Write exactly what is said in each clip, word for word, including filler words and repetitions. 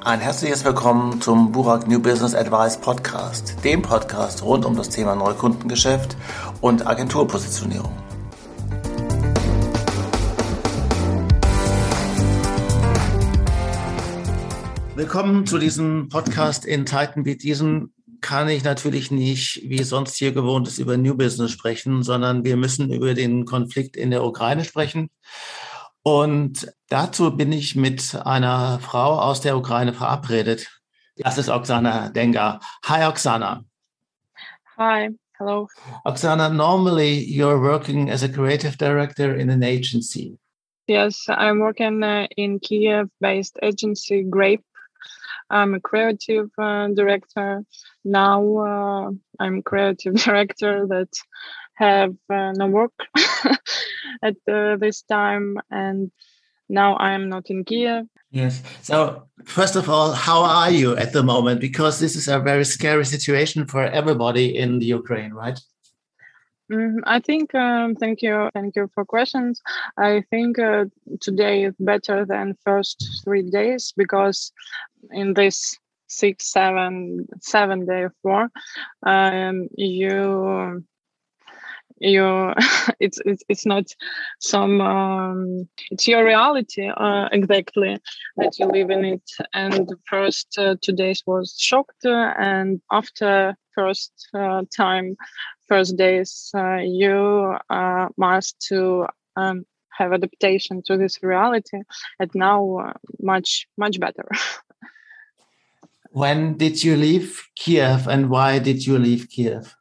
Ein herzliches Willkommen zum Burak New Business Advice Podcast, dem Podcast rund um das Thema Neukundengeschäft und Agenturpositionierung. Willkommen zu diesem Podcast. In Zeiten wie diesen kann ich natürlich nicht, wie sonst hier gewohnt ist, über New Business sprechen, sondern wir müssen über den Konflikt in der Ukraine sprechen. Und dazu bin ich mit einer Frau aus der Ukraine verabredet. Das ist Oksana Denga. Hi, Oksana. Hi, hello. Oksana, normally you're working as a creative director in an agency. Yes, I'm working uh, in Kiev-based agency Grape. I'm a creative uh, director. Now uh, I'm creative director that have uh, no work at uh, this time, and now I'm not in Kiev. Yes. So first of all, how are you at the moment? Because this is a very scary situation for everybody in the Ukraine, right? Mm, I think, um, thank you, thank you for questions. I think uh, today is better than first three days because in this six, seven, seven day of war, um, you, you, it's it's it's not some, um, it's your reality uh, exactly that you live in it. And the first uh, two days was shocked, uh, and after first uh, time, first days, uh, you uh, must to um, have adaptation to this reality, and now uh, much much better. When did you leave Kiev and why did you leave Kiev?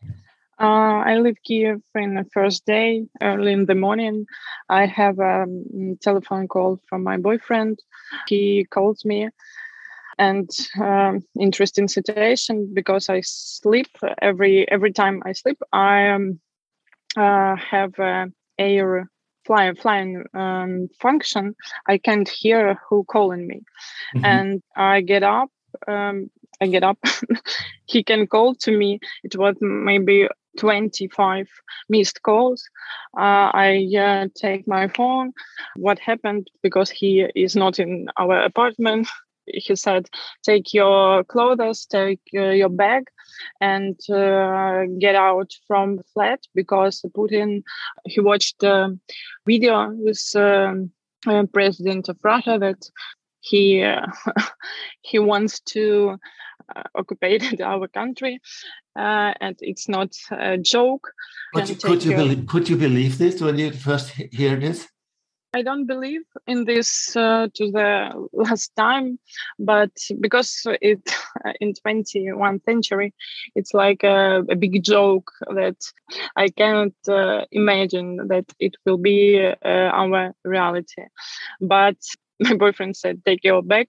Uh, I leave Kiev in the first day, early in the morning. I have a um, telephone call from my boyfriend. He calls me. And um, interesting situation because I sleep every every time I sleep. I um, uh, have a air fly, flying um, function. I can't hear who calling me, mm-hmm. and I get up. Um, I get up. He can call to me. It was maybe twenty-five missed calls. Uh, I uh, take my phone. What happened? Because he is not in our apartment. He said, take your clothes, take uh, your bag and uh, get out from the flat because Putin, he watched a video with um, uh, President of Russia that he uh, he wants to uh, occupy our country, uh, and it's not a joke. Could you, could, you believe, could you believe this when you first hear this? I don't believe in this uh, to the last time, but because it in twenty-first century, it's like a, a big joke that I cannot uh, imagine that it will be uh, our reality. But my boyfriend said, take your bag.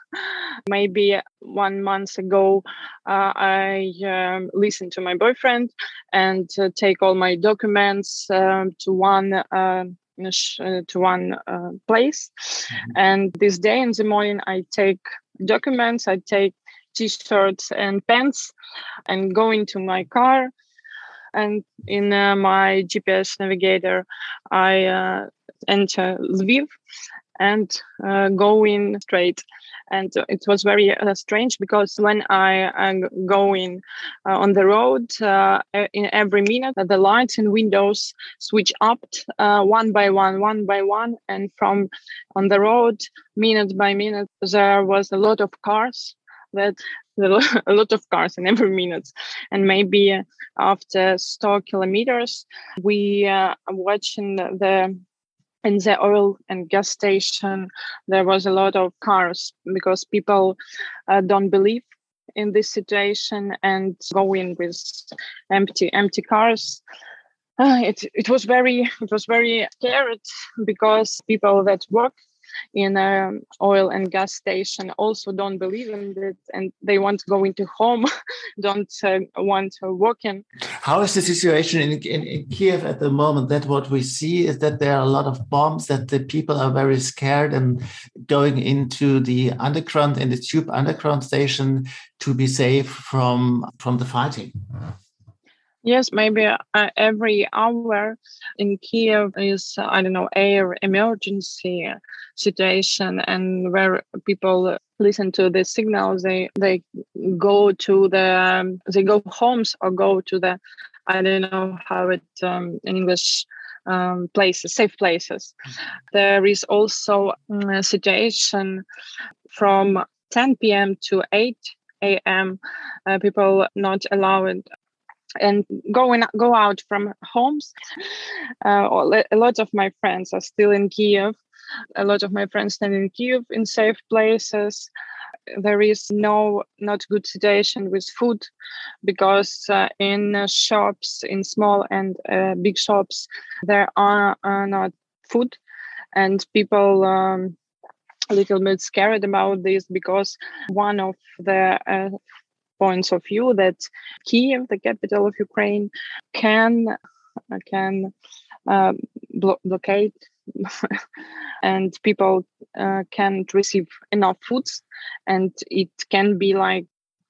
Maybe one month ago, uh, I um, listened to my boyfriend and uh, take all my documents um, to one uh, to one uh, place. Mm-hmm. And this day in the morning, I take documents, I take t-shirts and pants and go into my car. And in uh, my G P S navigator, I uh, enter Lviv and uh, go in straight. And it was very uh, strange because when I am going uh, on the road, uh, in every minute, the lights and windows switch up uh, one by one, one by one. And from on the road, minute by minute, there was a lot of cars that a lot of cars in every minute. And maybe after one hundred kilometers, we uh, are watching the in the oil and gas station, there was a lot of cars because people uh, don't believe in this situation and go in with empty, empty cars. Uh, it it was very it was very scared because people that work in an oil and gas station also don't believe in it and they want to go into home, don't uh, want to work in. How is the situation in, in, in Kiev at the moment? That what we see is that there are a lot of bombs, that the people are very scared and going into the underground and the tube underground station to be safe from, from the fighting. Yes, maybe uh, every hour in Kiev is, I don't know, air emergency situation and where people listen to the signals, they they go to the um, they go homes or go to the, I don't know how it um, in English, um, places, safe places. There is also um, a situation from ten p.m. to eight a.m. Uh, people not allowed and going go out from homes. Uh, a lot of my friends are still in Kiev. A lot of my friends stand in Kiev in safe places. There is no not good situation with food, because uh, in uh, shops, in small and uh, big shops, there are, are not food, and people um, a little bit scared about this, because one of the uh, points of view that Kiev, the capital of Ukraine, can uh, can uh, blo- blockade and people uh, can't receive enough foods, and it can be like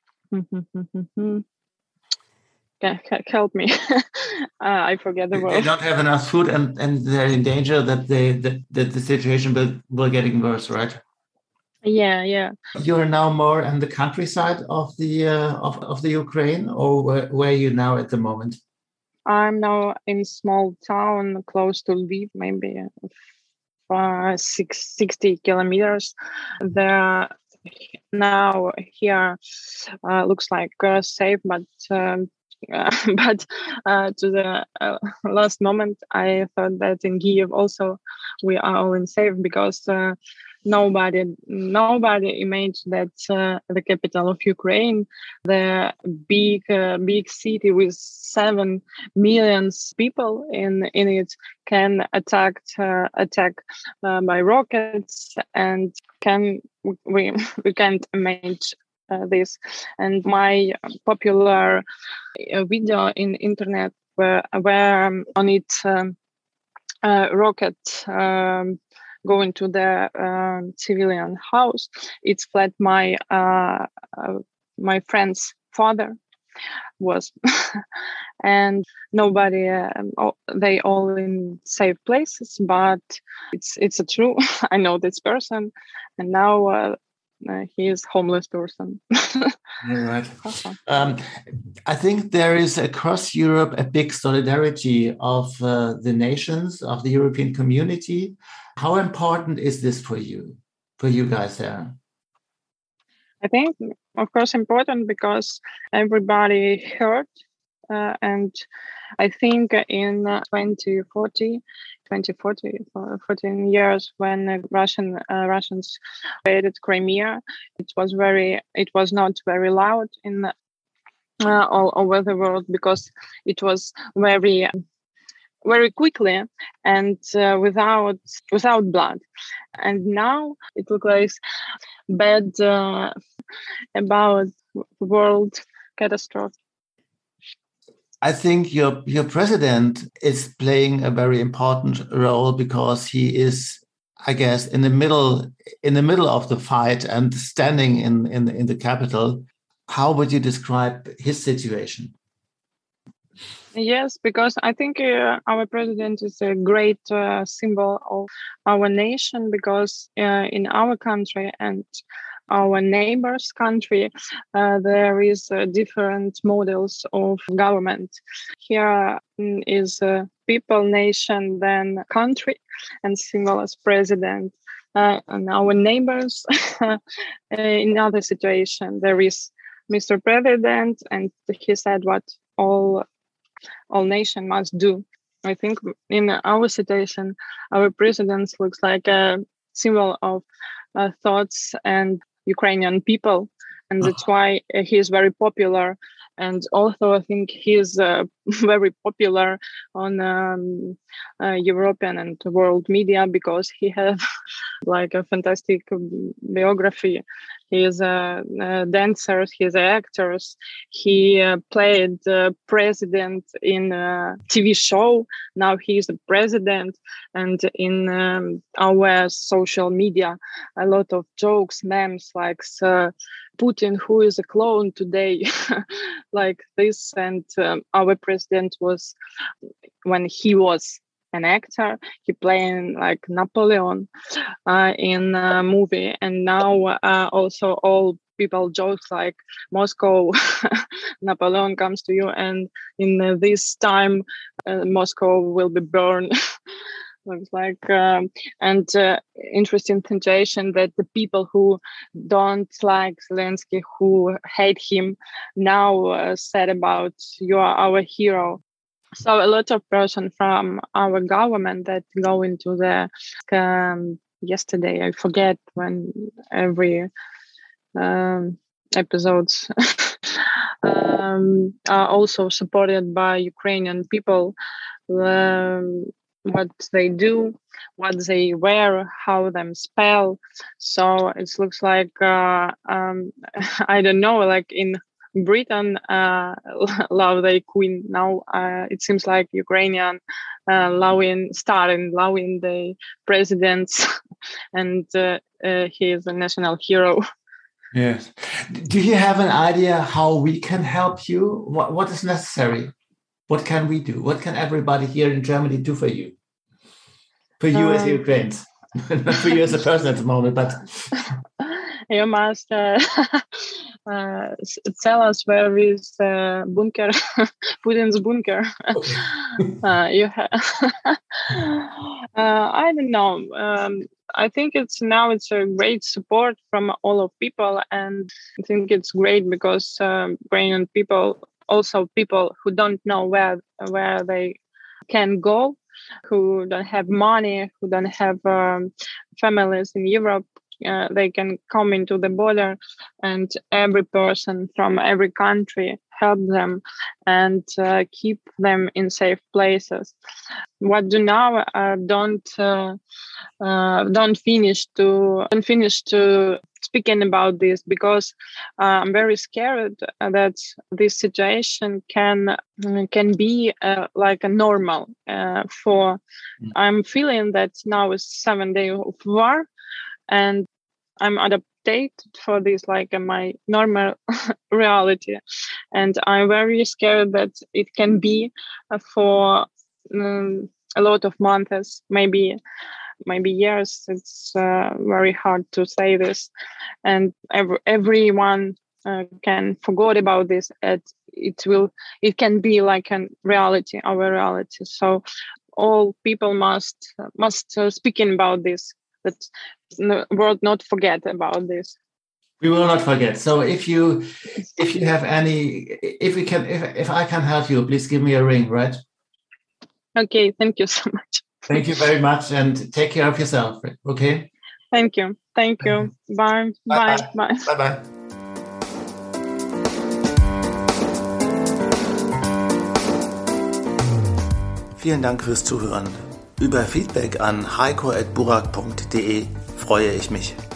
help me. uh, I forget the word. They don't have enough food, and, and they're in danger that they that, that the situation will, will getting worse, right? Yeah, yeah. You're now more on the countryside of the uh, of, of the Ukraine, or where, where are you now at the moment? I'm now in small town close to Lviv, maybe uh, six, sixty kilometers. There now here uh, looks like uh, safe, but um, uh, but uh, to the uh, last moment, I thought that in Kiev also we are all in safe, because uh, nobody nobody imagined that uh, the capital of Ukraine, the big uh, big city with seven million people in in it, can attack uh, attack uh, by rockets, and can we we can't imagine uh, this. And my popular uh, video in internet where where um, on it um, uh, rocket um, going to the uh, civilian house. It's flat my uh, uh, my friend's father was, and nobody. Uh, all, they all in safe places, but it's it's a true. I know this person, and now uh, uh, he is homeless person. Right. Um, I think there is across Europe a big solidarity of uh, the nations, of the European community. How important is this for you, for you guys there? I think, of course, important, because everybody heard. Uh, and I think in uh, twenty forty, twenty forty, fourteen years, when uh, Russian uh, Russians invaded Crimea, it was very, it was not very loud in uh, all over the world, because it was very, very quickly and uh, without without blood. And now it looks like bad uh, about world catastrophe. I think your your president is playing a very important role, because he is, I guess, in the middle in the middle of the fight and standing in in, in the capital. How would you describe his situation? Yes, because I think uh, our president is a great uh, symbol of our nation, because uh, in our country and our neighbors' country, uh, there is uh, different models of government. Here mm, is a people, nation, then country, and symbol as president. Uh, and our neighbors, in other situation, there is Mister President, and he said what all all nation must do. I think in our situation, our president looks like a symbol of uh, thoughts and Ukrainian people, and that's why he is very popular. And also, I think he is uh, very popular on um, uh, European and world media, because he has like a fantastic biography. He is a, a dancer, he is an actor. He uh, played uh, president in a T V show. Now he is the president. And in um, our social media, a lot of jokes, memes like uh, Putin, who is a clone today, like this. And um, our president was, when he was an actor. He playing like Napoleon uh, in a movie, and now uh, also all people jokes like Moscow, Napoleon comes to you, and in uh, this time uh, Moscow will be burned. Looks like um, and uh, interesting sensation that the people who don't like Zelensky, who hate him, now uh, said about you are our hero. So a lot of person from our government that go into the um, yesterday, I forget when every um, episodes um, are also supported by Ukrainian people. Um, what they do, what they wear, how them spell. So it looks like uh, um, I don't know, like in Britain, uh, love their queen. Now uh, it seems like Ukrainian uh, loving, starting loving the presidents, and uh, uh, he is a national hero. Yes. Do you have an idea how we can help you? What What is necessary? What can we do? What can everybody here in Germany do for you? For you um, as Ukrainians, not for you as a person at the moment, but you must uh, uh, tell us where is uh, bunker, Putin's bunker. Okay. uh, you ha- uh, I don't know. Um, I think it's now it's a great support from all of people, and I think it's great because um, Ukrainian people, also people who don't know where where they can go, who don't have money, who don't have um, families in Europe, uh, they can come into the border, and every person from every country help them and uh, keep them in safe places. What do now? Uh, don't uh, uh, don't finish to don't finish to speaking about this, because uh, I'm very scared that this situation can can be uh, like a normal uh, for. Mm. I'm feeling that now is seven day of war, and I'm adapted for this like uh, my normal reality, and I'm very scared that it can be uh, for um, a lot of months, maybe. maybe years. It's uh, very hard to say this, and every, everyone uh, can forget about this. It, it will, it can be like a reality, our reality. So all people must must uh, speaking about this. That the world not forget about this. We will not forget. So if you if you have any, if we can, if if I can help you, please give me a ring, right? Okay, thank you so much. Thank you very much, and take care of yourself. Okay. Thank you. Thank you. Bye. Bye. Bye. Bye. Bye. Bye. Vielen Dank fürs Zuhören. Über Feedback an heiko at burak punkt de freue ich mich.